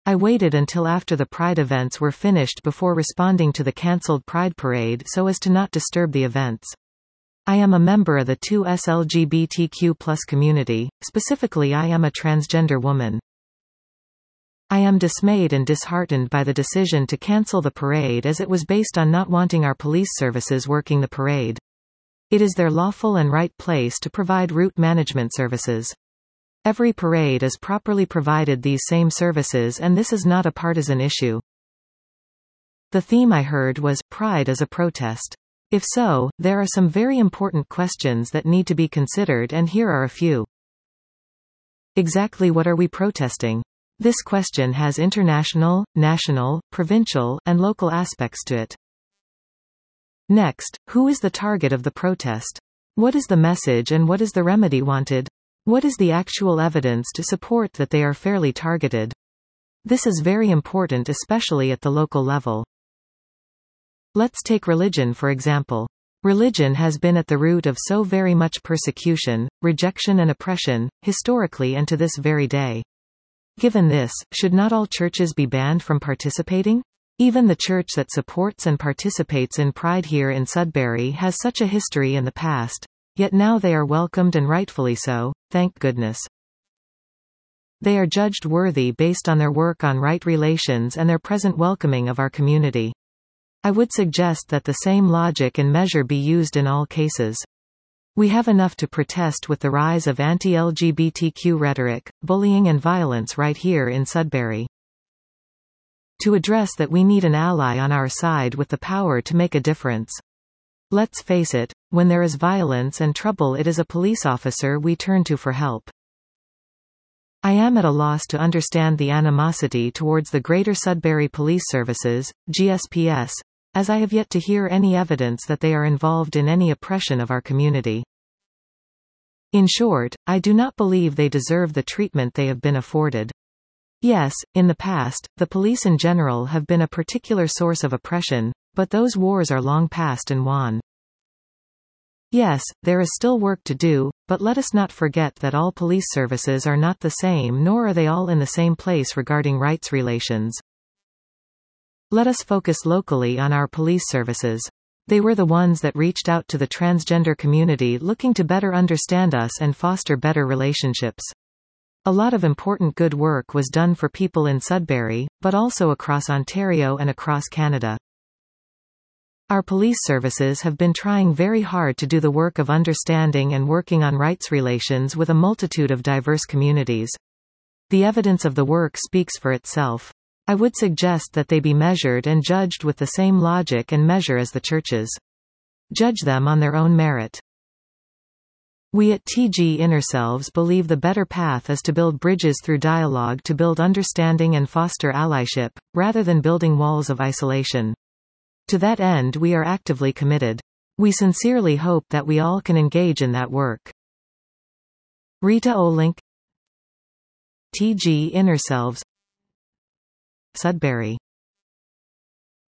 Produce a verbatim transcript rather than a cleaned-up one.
I waited until after the Pride events were finished before responding to the cancelled Pride parade so as to not disturb the events. I am a member of the two S L G B T Q plus community, specifically I am a transgender woman. I am dismayed and disheartened by the decision to cancel the parade as it was based on not wanting our police services working the parade. It is their lawful and right place to provide route management services. Every parade is properly provided these same services, and this is not a partisan issue. The theme I heard was, Pride as a protest. If so, there are some very important questions that need to be considered, and here are a few. Exactly what are we protesting? This question has international, national, provincial, and local aspects to it. Next, who is the target of the protest? What is the message and what is the remedy wanted? What is the actual evidence to support that they are fairly targeted? This is very important, especially at the local level. Let's take religion for example. Religion has been at the root of so very much persecution, rejection and oppression, historically and to this very day. Given this, should not all churches be banned from participating? Even the church that supports and participates in Pride here in Sudbury has such a history in the past, yet now they are welcomed and rightfully so, thank goodness. They are judged worthy based on their work on right relations and their present welcoming of our community. I would suggest that the same logic and measure be used in all cases. We have enough to protest with the rise of anti-L G B T Q rhetoric, bullying and violence right here in Sudbury. To address that, we need an ally on our side with the power to make a difference. Let's face it, when there is violence and trouble, it is a police officer we turn to for help. I am at a loss to understand the animosity towards the Greater Sudbury Police Services, G S P S, as I have yet to hear any evidence that they are involved in any oppression of our community. In short, I do not believe they deserve the treatment they have been afforded. Yes, in the past, the police in general have been a particular source of oppression, but those wars are long past and won. Yes, there is still work to do, but let us not forget that all police services are not the same, nor are they all in the same place regarding rights relations. Let us focus locally on our police services. They were the ones that reached out to the transgender community looking to better understand us and foster better relationships. A lot of important good work was done for people in Sudbury, but also across Ontario and across Canada. Our police services have been trying very hard to do the work of understanding and working on rights relations with a multitude of diverse communities. The evidence of the work speaks for itself. I would suggest that they be measured and judged with the same logic and measure as the churches. Judge them on their own merit. We at T G Innerselves believe the better path is to build bridges through dialogue to build understanding and foster allyship, rather than building walls of isolation. To that end we are actively committed. We sincerely hope that we all can engage in that work. Rita Olink, T G Innerselves, Sudbury.